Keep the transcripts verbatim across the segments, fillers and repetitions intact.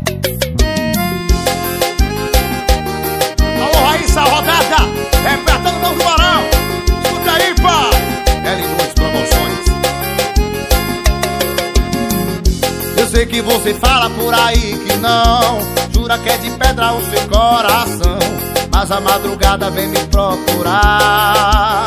Alô, Raíssa, rodada, repertando Novo Tubarão. Escuta aí, pai. L dois Promoções. Eu sei que você fala por aí que não, jura que é de pedra o seu coração, mas a madrugada vem me procurar.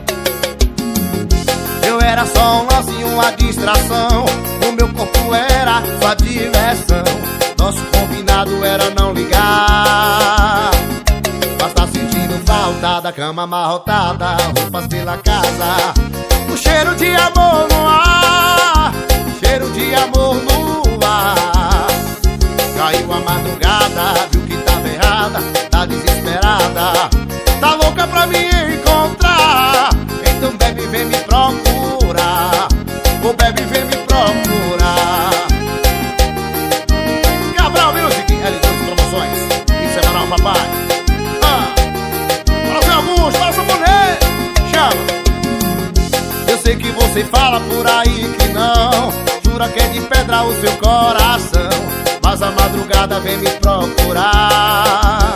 Eu era só um lance, uma distração, o meu corpo era sua diversão, nosso combinado era não ligar. Mas tá sentindo falta da cama amarrotada, roupas pela casa, o cheiro de amor no ar, cheiro de amor no ar. Caiu a madrugada, viu que tava errada, tá desesperada, tá louca pra me encontrar. Então bebe, vem me procurar, ô bebe, vem me procurar. Cabral Music, L dois Promoções, em semanal, papai. Ah, fala seu Augusto, fala seu boné, chama. Eu sei que você fala por aí que não, jura que é de pedra o seu coração, mas a madrugada vem me procurar.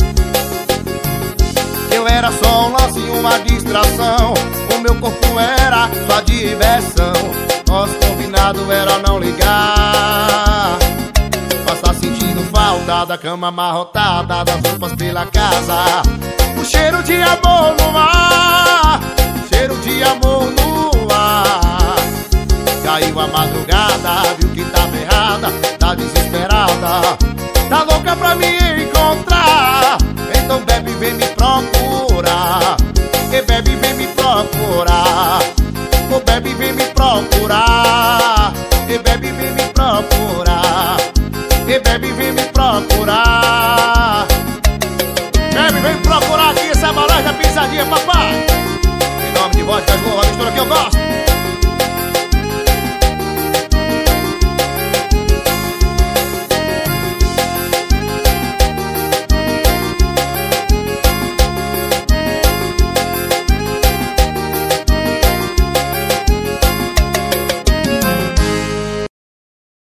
Eu era só um lance, uma distração, o meu corpo era sua diversão, nosso combinado era não ligar. Mas tá sentindo falta da cama amarrotada, das roupas pela casa, o cheiro de amor no ar, cheiro de amor no ar. Caiu a madrugada, viu que tava errada, tá desesperada, tá louca pra me encontrar. Então bebe, vem me procurar, que bebe, vem me procurar, ô bebe, vem me procurar, que bebe, vem me procurar, que bebe, vem me procurar. Bebe, vem me procurar aqui, essa é a embalagem da pisadinha, papai. Em nome de voz das boas, a mistura que eu gosto.